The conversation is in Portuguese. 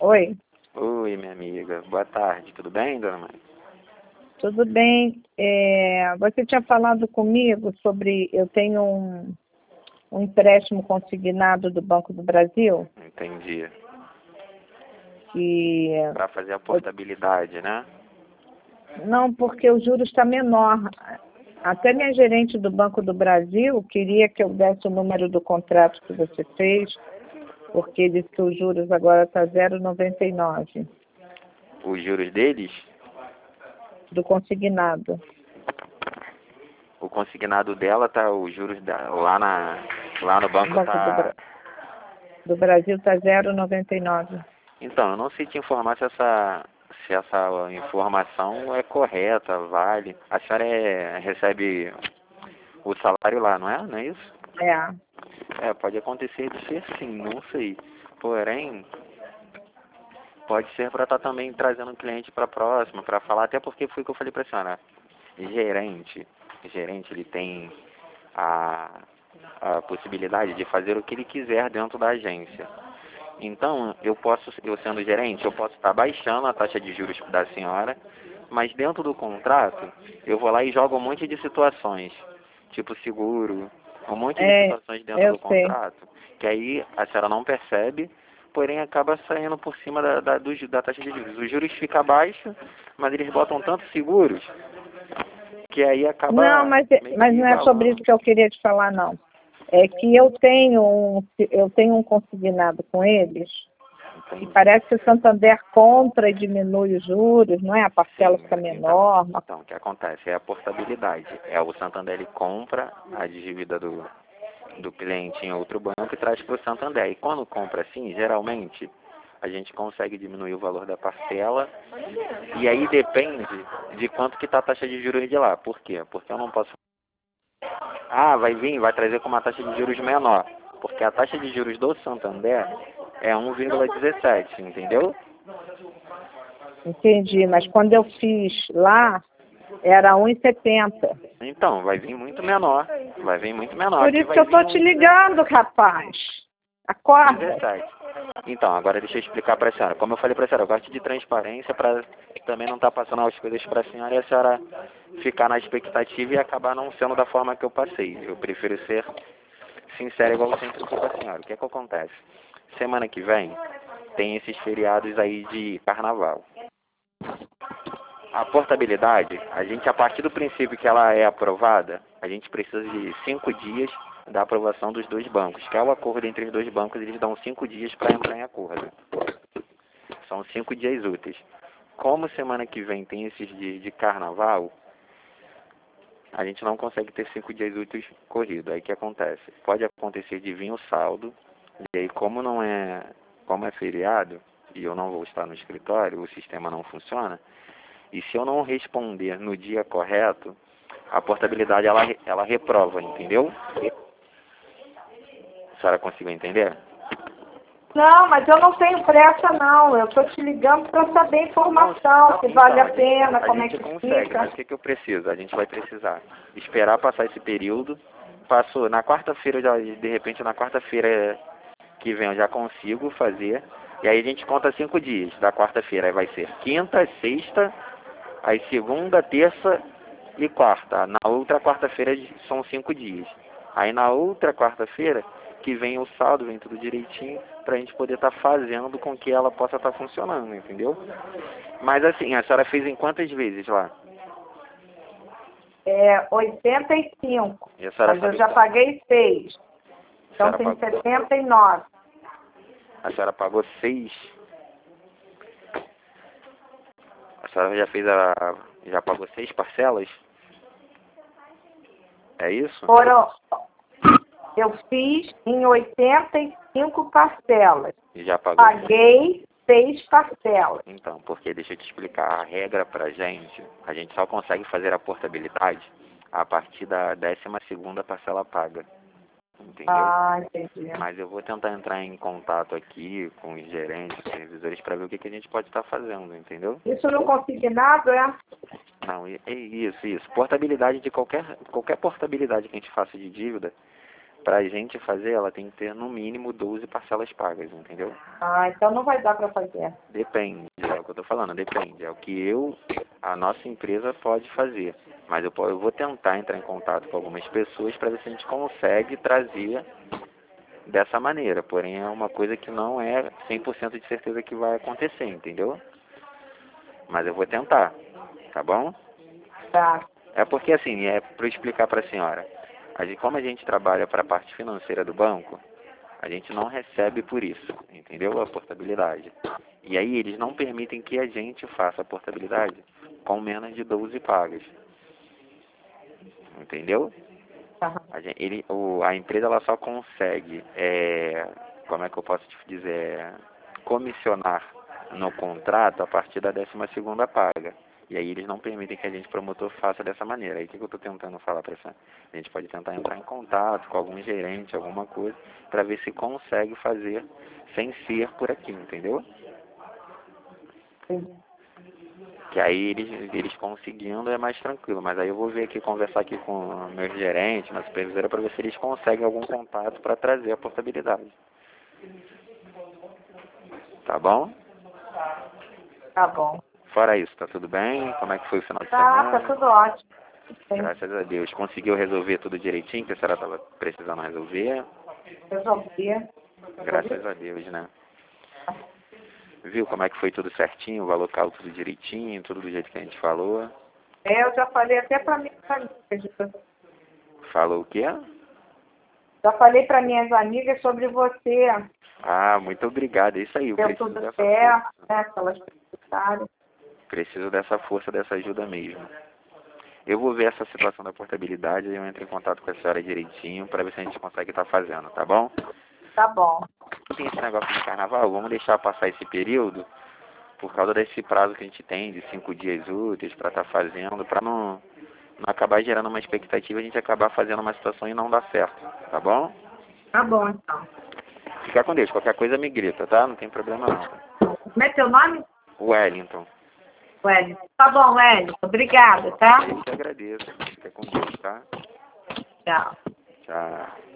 Oi, Oi, minha amiga. Boa tarde. Tudo bem, dona Maria? tudo bem? Você tinha falado comigo sobre. Eu tenho um empréstimo consignado do Banco do Brasil, Entendi. que. Para fazer a portabilidade, né? Não, porque o juros está menor. Até minha gerente do Banco do Brasil queria que eu desse o número do contrato que você fez, porque disse que os juros agora está 0,99 Os juros deles, do consignado. o consignado dela tá, os juros lá no O banco Banco tá. do Brasil está 0,99. Então, eu não sei te informar se essa informação é correta, vale. A senhora recebe o salário lá, não é? Não é isso? É. Pode acontecer de ser sim, não sei. Porém, pode ser para estar também trazendo um cliente para a próxima, para falar, até porque foi o que eu falei para a senhora. Gerente, ele tem a, a possibilidade de fazer o que ele quiser dentro da agência. Então, eu sendo gerente, eu posso estar baixando a taxa de juros da senhora, mas dentro do contrato, eu vou lá e jogo um monte de situações, tipo seguro, um monte de situações dentro Eu do sei. contrato, que aí a senhora não percebe, porém acaba saindo por cima da taxa de juros. Os juros ficam baixos, mas eles botam tantos seguros que aí Não, acaba meio mas que não é sobre isso igualando. que eu queria te falar, não. É que eu tenho um consignado com eles e Entendi. parece que o Santander compra e diminui os juros, não é? A parcela Sim, fica então, menor. o que acontece é a portabilidade. O Santander ele compra a dívida do cliente em outro banco e traz para o Santander. E quando compra assim, geralmente a gente consegue diminuir o valor da parcela e aí depende de quanto que está a taxa de juros de lá. Por quê? Porque eu não posso. Vai trazer com uma taxa de juros menor. Porque a taxa de juros do Santander é 1,17, entendeu? Entendi, mas quando eu fiz lá, era 1,70. Então, vai vir muito menor. Vai vir muito menor. Por Aqui isso que vai eu vir tô te ligando, rapaz. Acorda. 17. Então, agora deixa eu explicar para a senhora. Como eu falei para a senhora, eu gosto de transparência para também não estar passando as coisas para a senhora e a senhora ficar na expectativa e acabar não sendo da forma que eu passei. Eu prefiro ser sincero igual eu sempre fui com a senhora. O que é que acontece? Semana que vem tem esses feriados aí de carnaval. A portabilidade, a gente, a partir do princípio que ela é aprovada, a gente precisa de 5 dias da aprovação dos dois bancos, que é o acordo entre os dois bancos, eles dão 5 dias para entrar em acordo. São 5 dias úteis. Como semana que vem tem esses dias de carnaval, a gente não consegue ter 5 dias úteis corrido. Aí o que acontece? Pode acontecer de vir o saldo, e aí como é feriado, e eu não vou estar no escritório, o sistema não funciona, e se eu não responder no dia correto, a portabilidade ela reprova, entendeu? A senhora conseguiu entender? Não, mas eu não tenho pressa, não. Eu tô te ligando para saber informação, se Então, vale a pena, a como é gente que consegue, mas fica. o que eu preciso? A gente vai precisar esperar passar esse período. Passou na quarta-feira, de repente na quarta-feira que vem eu já consigo fazer. E aí a gente conta 5 dias da quarta-feira. Aí vai ser quinta, sexta, aí segunda, terça e quarta. Na outra quarta-feira são 5 dias. Aí na outra quarta-feira que vem o saldo, vem tudo direitinho, pra gente poder estar fazendo com que ela possa estar funcionando, entendeu? Mas assim, a senhora fez em quantas vezes lá? 85, E a senhora mas eu sabe já paguei 6. a Então senhora tem pagou, 79. a senhora pagou 6. A senhora já pagou 6 parcelas? É isso? Eu fiz em 85 parcelas. E já pagou 6. Paguei 6 parcelas. Então, porque deixa eu te explicar, a regra pra gente, a gente só consegue fazer a portabilidade a partir da 12ª parcela paga, entendeu? Ah, entendi. Mas eu vou tentar entrar em contato aqui com os gerentes, os revisores, para ver o que a gente pode estar fazendo, entendeu? Isso no consignado é? Não, isso. Portabilidade de qualquer portabilidade que a gente faça de dívida, Pra gente fazer, ela tem que ter no mínimo 12 parcelas pagas, entendeu? Ah, então não vai dar para fazer. Depende, é o que eu tô falando, depende. É o que a nossa empresa pode fazer. Mas eu vou tentar entrar em contato com algumas pessoas para ver se a gente consegue trazer dessa maneira. Porém, é uma coisa que não é 100% de certeza que vai acontecer, entendeu? Mas eu vou tentar, tá bom? Tá. É porque assim, é para eu explicar para a senhora. Como a gente trabalha para a parte financeira do banco, a gente não recebe por isso, entendeu? A portabilidade. E aí eles não permitem que a gente faça a portabilidade com menos de 12 pagas. Entendeu? A empresa ela só consegue, como é que eu posso te dizer, comissionar no contrato a partir da 12ª paga. E aí eles não permitem que a gente, promotor, faça dessa maneira. Aí o que eu estou tentando falar para você? A gente pode tentar entrar em contato com algum gerente, alguma coisa, para ver se consegue fazer sem ser por aqui, entendeu? Que aí eles conseguindo é mais tranquilo. Mas aí eu vou ver aqui, conversar aqui com o meu gerente, minha supervisora, para ver se eles conseguem algum contato para trazer a portabilidade. Tá bom? Tá bom. Fora isso, tá tudo bem? Como é que foi o final de Tá semana? tudo ótimo. Sim. Graças a Deus. Conseguiu resolver tudo direitinho que a senhora estava precisando resolver? Resolvi. Graças a Deus, né? Viu como é que foi tudo certinho, o local tudo direitinho, tudo do jeito que a gente falou? Eu já falei até para minhas amigas. Falou o quê? Já falei para minhas amigas sobre você. Ah, muito obrigado. É isso aí. Eu Deu preciso tudo dessa certo, força. né? Que elas precisaram. Preciso dessa força, dessa ajuda mesmo. Eu vou ver essa situação da portabilidade e eu entro em contato com a senhora direitinho para ver se a gente consegue estar fazendo, tá bom? Tá bom. Tem esse negócio de carnaval, vamos deixar passar esse período por causa desse prazo que a gente tem de 5 dias úteis para estar fazendo, para não acabar gerando uma expectativa, a gente acabar fazendo uma situação e não dar certo, tá bom? Tá bom, então. Fica com Deus, qualquer coisa me grita, tá? Não tem problema não. Como é teu nome? Wellington. Wellington. Tá bom, Wellington. Obrigada, tá? Eu te agradeço. Fica com Deus, tá? Tchau. Tchau.